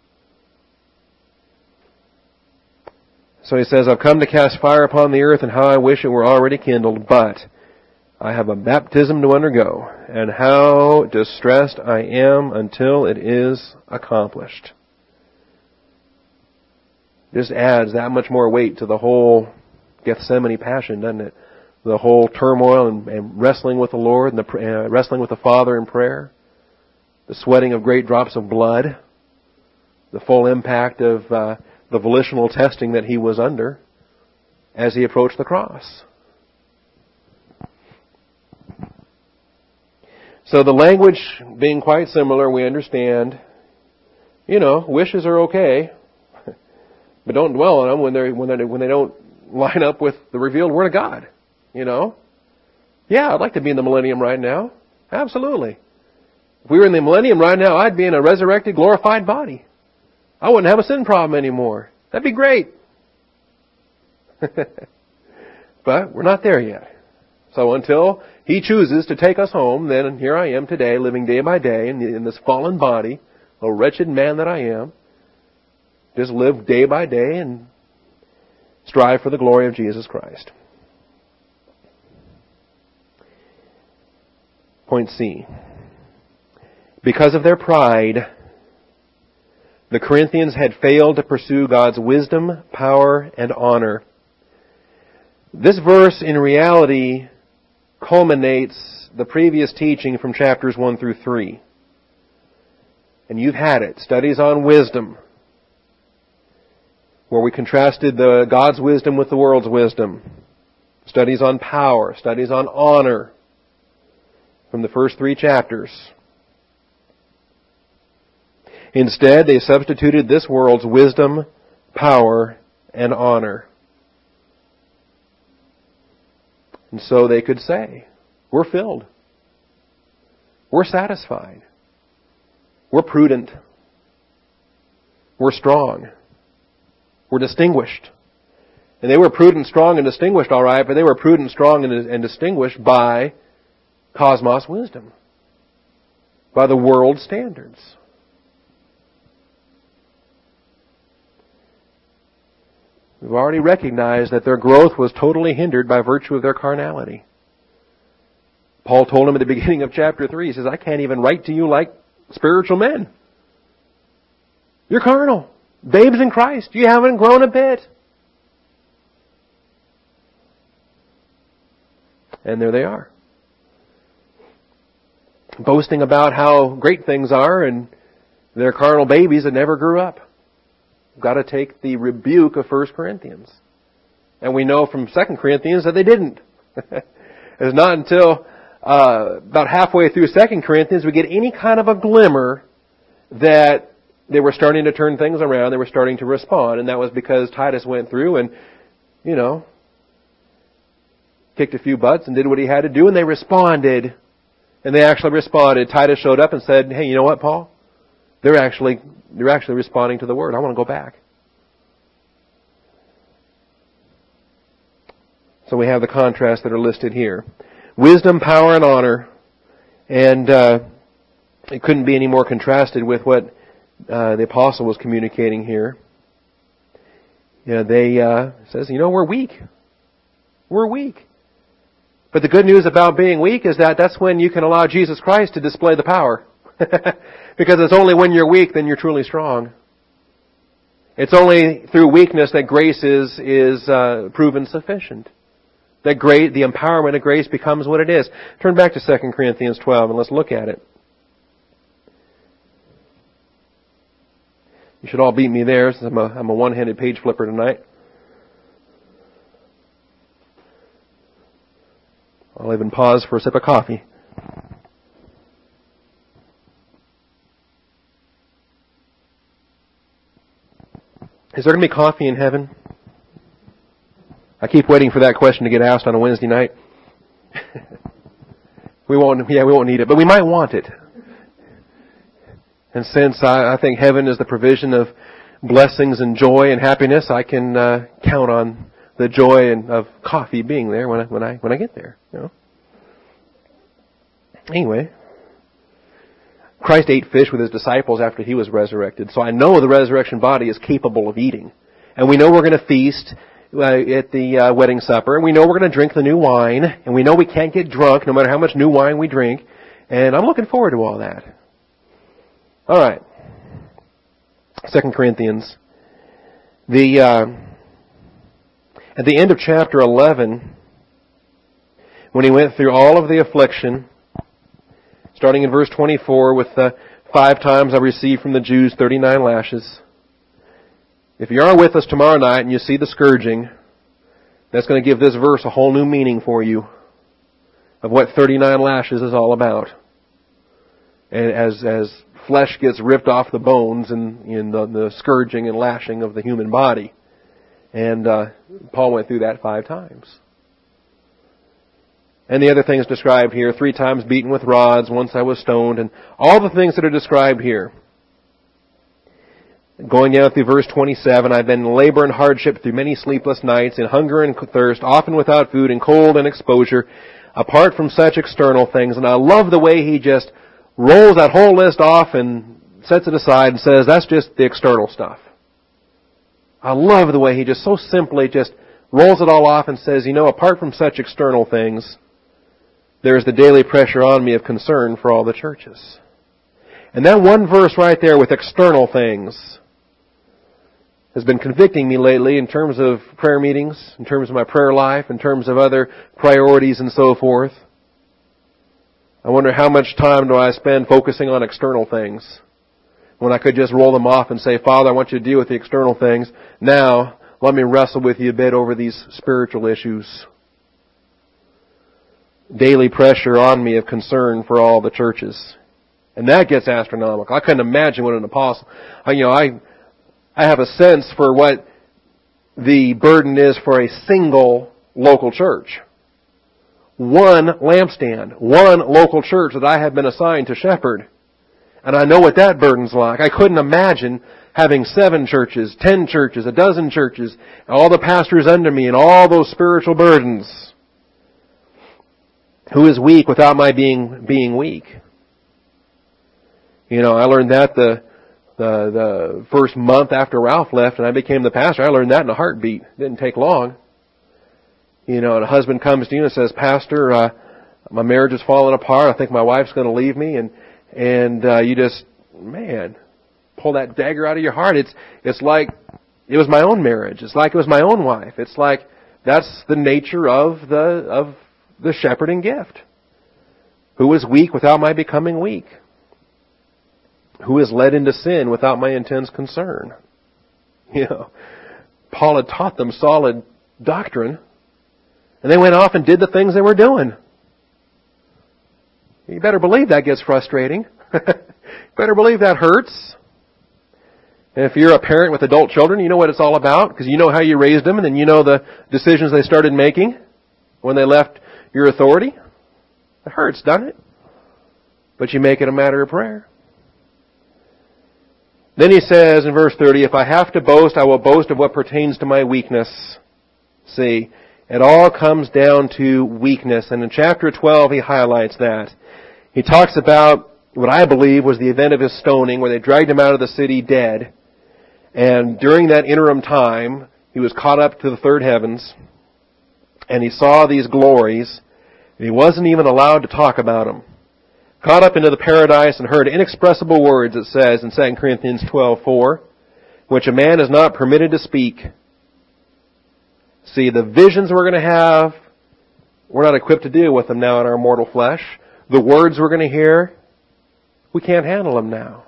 So he says, I've come to cast fire upon the earth, and how I wish it were already kindled, but I have a baptism to undergo, and how distressed I am until it is accomplished. Just adds that much more weight to the whole Gethsemane passion, doesn't it? The whole turmoil and wrestling with the Lord and wrestling with the Father in prayer. The sweating of great drops of blood. The full impact of the volitional testing that he was under as he approached the cross. So the language being quite similar, we understand, wishes are okay, but don't dwell on them when they don't line up with the revealed Word of God. Yeah, I'd like to be in the millennium right now. Absolutely. If we were in the millennium right now, I'd be in a resurrected, glorified body. I wouldn't have a sin problem anymore. That'd be great. But we're not there yet. So until He chooses to take us home, then here I am today, living day by day in this fallen body, a wretched man that I am. Just live day by day and strive for the glory of Jesus Christ. Point C. Because of their pride, the Corinthians had failed to pursue God's wisdom, power, and honor. This verse, in reality, culminates the previous teaching from chapters 1 through 3. And you've had it. Studies on wisdom, where we contrasted God's wisdom with the world's wisdom. Studies on power. Studies on honor. from the first 3 chapters. Instead, they substituted this world's wisdom, power, and honor. And so they could say, we're filled. We're satisfied. We're prudent. We're strong. We're distinguished. And they were prudent, strong, and distinguished, all right, but they were prudent, strong, and distinguished by cosmos wisdom, by the world standards. We've already recognized that their growth was totally hindered by virtue of their carnality. Paul told them at the beginning of chapter 3, he says, I can't even write to you like spiritual men. You're carnal. Babes in Christ. You haven't grown a bit. And there they are. Boasting about how great things are, and they're carnal babies that never grew up. We've got to take the rebuke of 1 Corinthians. And we know from 2 Corinthians that they didn't. It's not until about halfway through 2 Corinthians we get any kind of a glimmer that they were starting to turn things around, they were starting to respond, and that was because Titus went through and, kicked a few butts and did what he had to do, and they responded. And they actually responded. Titus showed up and said, hey, you know what, Paul? They're actually responding to the word. I want to go back. So we have the contrasts that are listed here. Wisdom, power, and honor. And it couldn't be any more contrasted with what the apostle was communicating here. They says, we're weak. We're weak. But the good news about being weak is that that's when you can allow Jesus Christ to display the power. Because it's only when you're weak then you're truly strong. It's only through weakness that grace is proven sufficient. That the empowerment of grace becomes what it is. Turn back to 2 Corinthians 12 and let's look at it. You should all beat me there since I'm a one-handed page flipper tonight. I'll even pause for a sip of coffee. Is there going to be coffee in heaven? I keep waiting for that question to get asked on a Wednesday night. We won't need it, but we might want it. And since I think heaven is the provision of blessings and joy and happiness, I can count on the joy of coffee being there when I get there. Anyway, Christ ate fish with His disciples after He was resurrected, so I know the resurrection body is capable of eating. And we know we're going to feast at the wedding supper, and we know we're going to drink the new wine, and we know we can't get drunk no matter how much new wine we drink, and I'm looking forward to all that. All right. 2 Corinthians. At the end of chapter 11, when he went through all of the affliction, starting in verse 24 with 5 times I received from the Jews 39 lashes. If you are with us tomorrow night and you see the scourging, that's going to give this verse a whole new meaning for you of what 39 lashes is all about. And as flesh gets ripped off the bones in the scourging and lashing of the human body. And Paul went through that 5 times. And the other things described here, 3 times beaten with rods, once I was stoned, and all the things that are described here. Going down through verse 27, I've been in labor and hardship through many sleepless nights, in hunger and thirst, often without food, in cold and exposure, apart from such external things. And I love the way he just rolls that whole list off and sets it aside and says, that's just the external stuff. I love the way he just so simply just rolls it all off and says, apart from such external things, there's the daily pressure on me of concern for all the churches. And that one verse right there with external things has been convicting me lately in terms of prayer meetings, in terms of my prayer life, in terms of other priorities and so forth. I wonder how much time do I spend focusing on external things when I could just roll them off and say, Father, I want you to deal with the external things. Now, let me wrestle with you a bit over these spiritual issues. daily pressure on me of concern for all the churches. And that gets astronomical. I couldn't imagine what an apostle... I have a sense for what the burden is for a single local church. One lampstand, one local church that I have been assigned to shepherd. And I know what that burden's like. I couldn't imagine having 7 churches, 10 churches, 12 churches, all the pastors under me, and all those spiritual burdens. Who is weak without my being weak? I learned that the first month after Ralph left and I became the pastor. I learned that in a heartbeat. It didn't take long. And a husband comes to you and says, Pastor, my marriage is falling apart. I think my wife's going to leave me. And you just, pull that dagger out of your heart. It's like it was my own marriage. It's like it was my own wife. It's like that's the nature of the shepherding gift. Who is weak without my becoming weak? Who is led into sin without my intense concern? Paul had taught them solid doctrine, and they went off and did the things they were doing. You better believe that gets frustrating. Better believe that hurts. And if you're a parent with adult children, you know what it's all about, because you know how you raised them, and then you know the decisions they started making when they left your authority. It hurts, doesn't it? But you make it a matter of prayer. Then he says in verse 30, if I have to boast, I will boast of what pertains to my weakness. See, it all comes down to weakness. And in chapter 12, he highlights that. He talks about what I believe was the event of his stoning, where they dragged him out of the city dead. And during that interim time, he was caught up to the third heavens, and he saw these glories, and he wasn't even allowed to talk about them. Caught up into the paradise and heard inexpressible words, it says in 2 Corinthians 12:4, which a man is not permitted to speak. See, the visions we're going to have, we're not equipped to deal with them now in our mortal flesh. The words we're going to hear, we can't handle them now.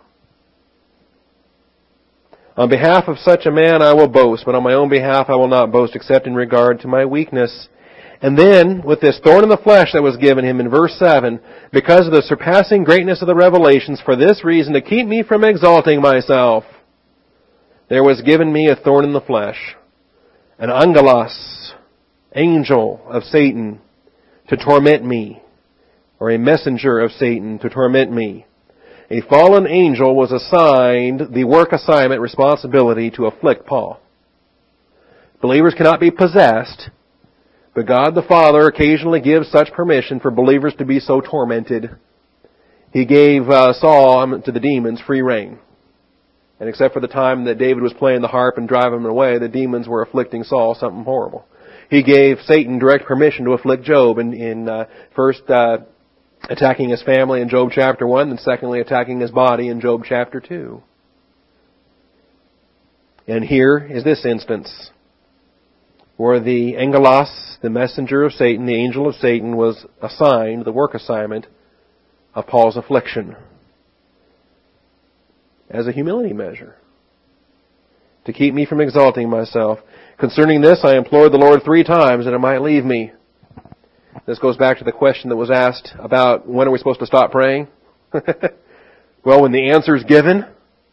On behalf of such a man I will boast, but on my own behalf I will not boast except in regard to my weakness. And then, with this thorn in the flesh that was given him in verse 7, because of the surpassing greatness of the revelations, for this reason, to keep me from exalting myself, there was given me a thorn in the flesh, an angelos, angel of Satan, to torment me, or a messenger of Satan to torment me. A fallen angel was assigned the work assignment responsibility to afflict Paul. Believers cannot be possessed, but God the Father occasionally gives such permission for believers to be so tormented. He gave Saul to the demons free rein. And except for the time that David was playing the harp and driving them away, the demons were afflicting Saul something horrible. He gave Satan direct permission to afflict Job in first attacking his family in Job chapter 1, and secondly attacking his body in Job chapter 2. And here is this instance where the angelos, the messenger of Satan, the angel of Satan, was assigned the work assignment of Paul's affliction as a humility measure, to keep me from exalting myself. Concerning this, I implored the Lord 3 times that it might leave me. This goes back to the question that was asked about when are we supposed to stop praying? Well, when the answer is given,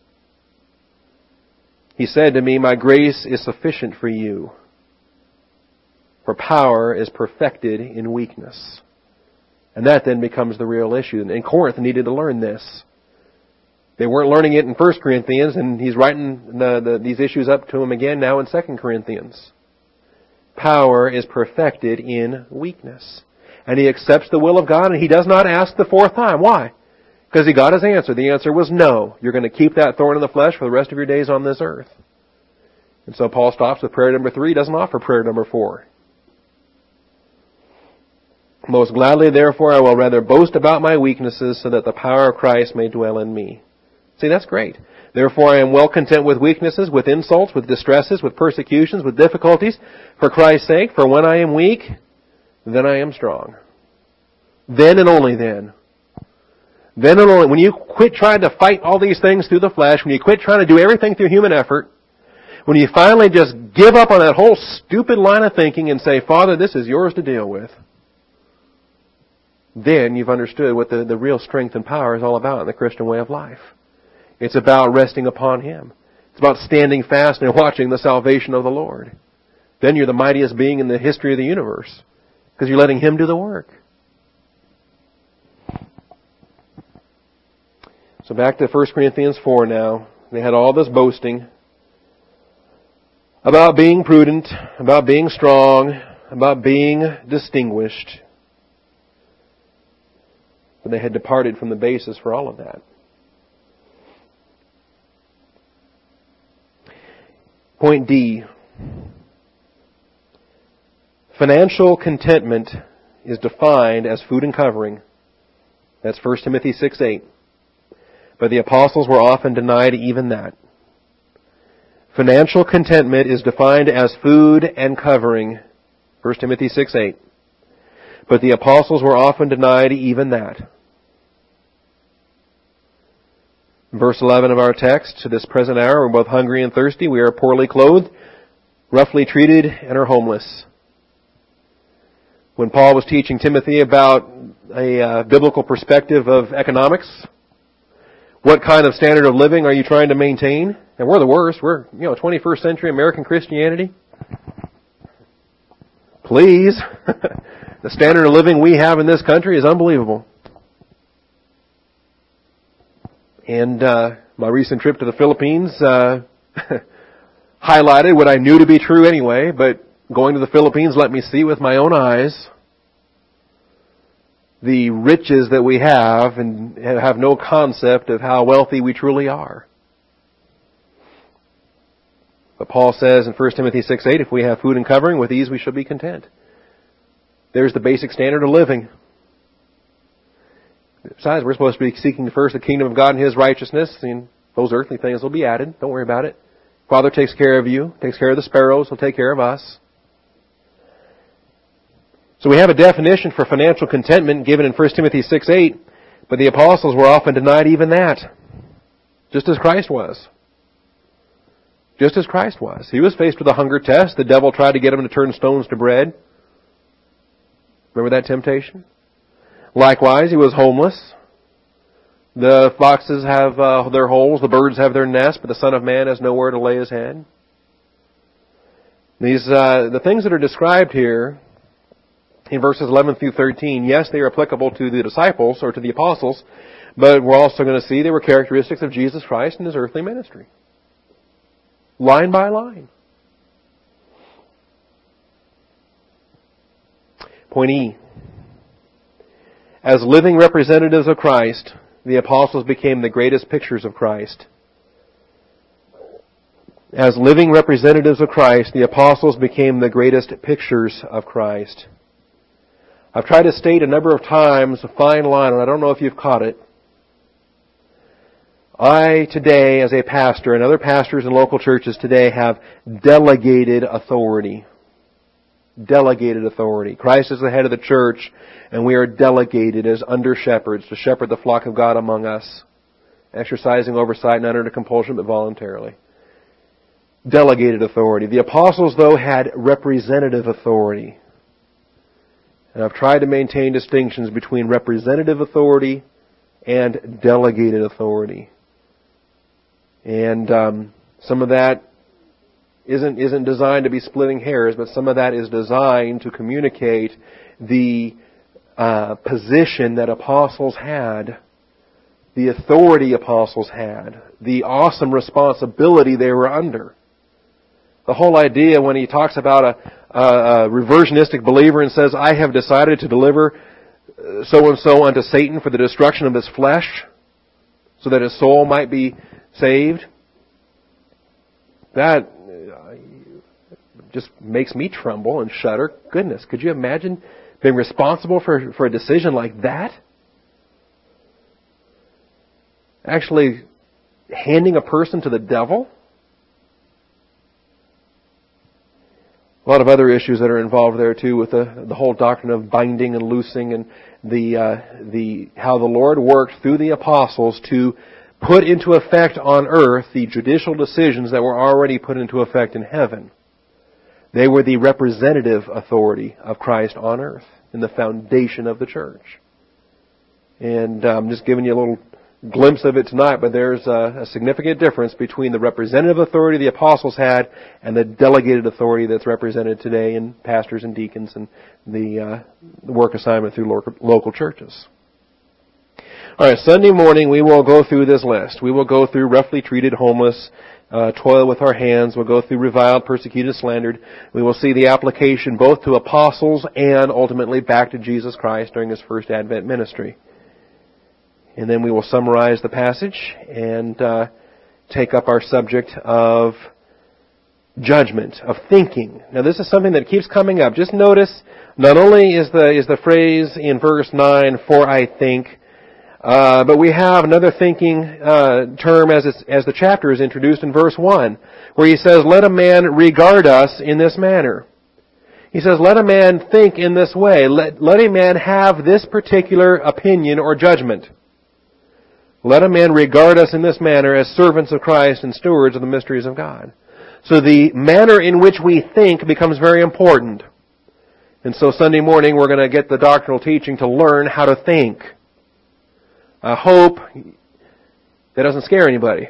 he said to me, my grace is sufficient for you, for power is perfected in weakness. And that then becomes the real issue. And Corinth needed to learn this. They weren't learning it in 1 Corinthians, and he's writing these issues up to them again now in 2 Corinthians. Power is perfected in weakness. And he accepts the will of God, and he does not ask the 4th time. Why? Because he got his answer. The answer was no. You're going to keep that thorn in the flesh for the rest of your days on this earth. And so Paul stops with prayer number 3, doesn't offer prayer number 4. Most gladly, therefore, I will rather boast about my weaknesses so that the power of Christ may dwell in me. See, that's great. Therefore, I am well content with weaknesses, with insults, with distresses, with persecutions, with difficulties, for Christ's sake. For when I am weak, then I am strong. Then and only then. Then and only. When you quit trying to fight all these things through the flesh, when you quit trying to do everything through human effort, when you finally just give up on that whole stupid line of thinking and say, Father, this is yours to deal with, then you've understood what the real strength and power is all about in the Christian way of life. It's about resting upon Him. It's about standing fast and watching the salvation of the Lord. Then you're the mightiest being in the history of the universe, because you're letting Him do the work. So back to 1 Corinthians 4 now. They had all this boasting about being prudent, about being strong, about being distinguished. But they had departed from the basis for all of that. Point D. Financial contentment is defined as food and covering. That's 1 Timothy 6:8. But the apostles were often denied even that. Financial contentment is defined as food and covering. 1 Timothy 6:8. But the apostles were often denied even that. Verse 11 of our text, to this present hour, we're both hungry and thirsty. We are poorly clothed, roughly treated, and are homeless. When Paul was teaching Timothy about a biblical perspective of economics, what kind of standard of living are you trying to maintain? And we're the worst. We're, 21st century American Christianity. Please. The standard of living we have in this country is unbelievable. And my recent trip to the Philippines highlighted what I knew to be true anyway, but going to the Philippines let me see with my own eyes the riches that we have and have no concept of how wealthy we truly are. But Paul says in 1 Timothy 6:8, if we have food and covering, with these we shall be content. There's the basic standard of living. Besides, we're supposed to be seeking first the kingdom of God and His righteousness, and those earthly things will be added. Don't worry about it. Father takes care of you, takes care of the sparrows, He'll take care of us. So we have a definition for financial contentment given in 1 Timothy 6:8, but the apostles were often denied even that, just as Christ was. Just as Christ was. He was faced with a hunger test. The devil tried to get Him to turn stones to bread. Remember that temptation? Likewise, He was homeless. The foxes have their holes, the birds have their nests, but the Son of Man has nowhere to lay His head. These the things that are described here in verses 11 through 13, yes, they are applicable to the disciples or to the apostles, but we're also going to see they were characteristics of Jesus Christ in His earthly ministry. Line by line. Point E. As living representatives of Christ, the apostles became the greatest pictures of Christ. As living representatives of Christ, the apostles became the greatest pictures of Christ. I've tried to state a number of times a fine line, and I don't know if you've caught it. I today, as a pastor, and other pastors in local churches today, have delegated authority. Delegated authority. Christ is the head of the church, and we are delegated as under-shepherds to shepherd the flock of God among us, exercising oversight not under compulsion but voluntarily. Delegated authority. The apostles, though, had representative authority. And I've tried to maintain distinctions between representative authority and delegated authority. And some of that isn't designed to be splitting hairs, but some of that is designed to communicate the position that apostles had, the authority apostles had, the awesome responsibility they were under. The whole idea when he talks about a reversionistic believer and says, I have decided to deliver so-and-so unto Satan for the destruction of his flesh, so that his soul might be saved, that just makes me tremble and shudder. Goodness, could you imagine being responsible for a decision like that? Actually handing a person to the devil? A lot of other issues that are involved there too, with the whole doctrine of binding and loosing, and the how the Lord worked through the apostles to put into effect on earth the judicial decisions that were already put into effect in heaven. They were the representative authority of Christ on earth in the foundation of the church. And I'm just giving you a little glimpse of it tonight, but there's a significant difference between the representative authority the apostles had and the delegated authority that's represented today in pastors and deacons and the work assignment through local churches. All right, Sunday morning we will go through this list. We will go through roughly treated, homeless, toil with our hands. We'll go through reviled, persecuted, slandered. We will see the application both to apostles and ultimately back to Jesus Christ during His first Advent ministry. And then we will summarize the passage and take up our subject of judgment, of thinking. Now this is something that keeps coming up. Just notice, not only is the phrase in verse 9, "for I think," but we have another thinking term as the chapter is introduced in verse 1, where he says, "Let a man regard us in this manner." He says, let a man think in this way. Let a man have this particular opinion or judgment. Let a man regard us in this manner as servants of Christ and stewards of the mysteries of God. So the manner in which we think becomes very important. And so Sunday morning we're going to get the doctrinal teaching to learn how to think. I hope that doesn't scare anybody.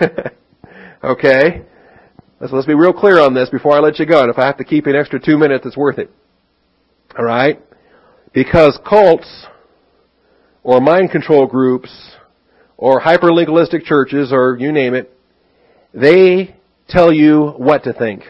Okay? Let's be real clear on this before I let you go. And if I have to keep an extra 2 minutes, it's worth it. Alright? Because cults or mind control groups or hyper-legalistic churches, or you name it, they tell you what to think.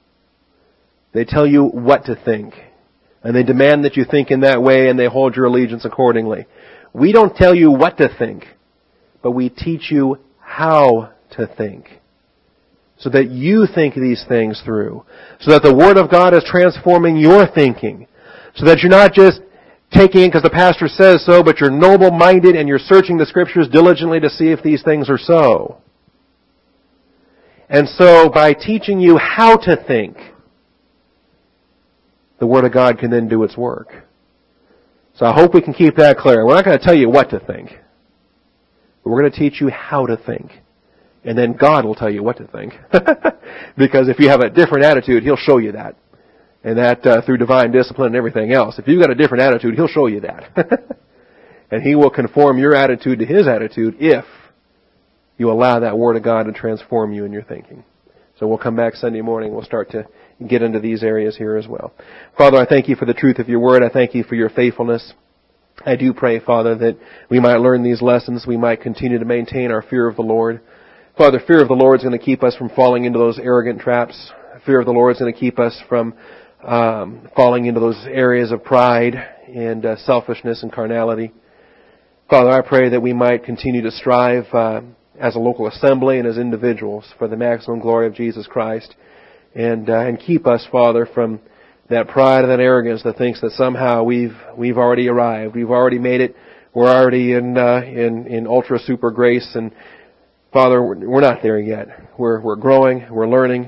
They tell you what to think. And they demand that you think in that way, and they hold your allegiance accordingly. We don't tell you what to think, but we teach you how to think. So that you think these things through. So that the Word of God is transforming your thinking. So that you're not just taking it because the pastor says so, but you're noble-minded and you're searching the Scriptures diligently to see if these things are so. And so, by teaching you how to think, the Word of God can then do its work. So I hope we can keep that clear. We're not going to tell you what to think, but we're going to teach you how to think. And then God will tell you what to think. Because if you have a different attitude, He'll show you that. And that through divine discipline and everything else. If you've got a different attitude, He'll show you that. And He will conform your attitude to His attitude if you allow that Word of God to transform you in your thinking. So we'll come back Sunday morning. We'll start to get into these areas here as well. Father, I thank You for the truth of Your Word. I thank You for Your faithfulness. I do pray, Father, that we might learn these lessons. We might continue to maintain our fear of the Lord. Father, fear of the Lord is going to keep us from falling into those arrogant traps. Fear of the Lord is going to keep us from falling into those areas of pride and selfishness and carnality. Father, I pray that we might continue to strive as a local assembly and as individuals for the maximum glory of Jesus Christ, and keep us, Father, from that pride and that arrogance that thinks that somehow we've already arrived, we've already made it, we're already in ultra super grace, and Father, we're not there yet. We're growing, we're learning.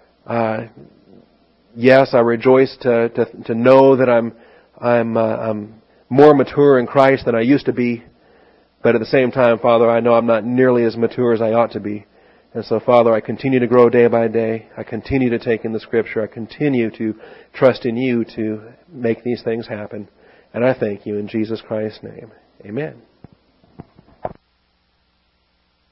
Yes, I rejoice to know that I'm more mature in Christ than I used to be. But at the same time, Father, I know I'm not nearly as mature as I ought to be. And so, Father, I continue to grow day by day. I continue to take in the Scripture. I continue to trust in You to make these things happen. And I thank You in Jesus Christ's name. Amen.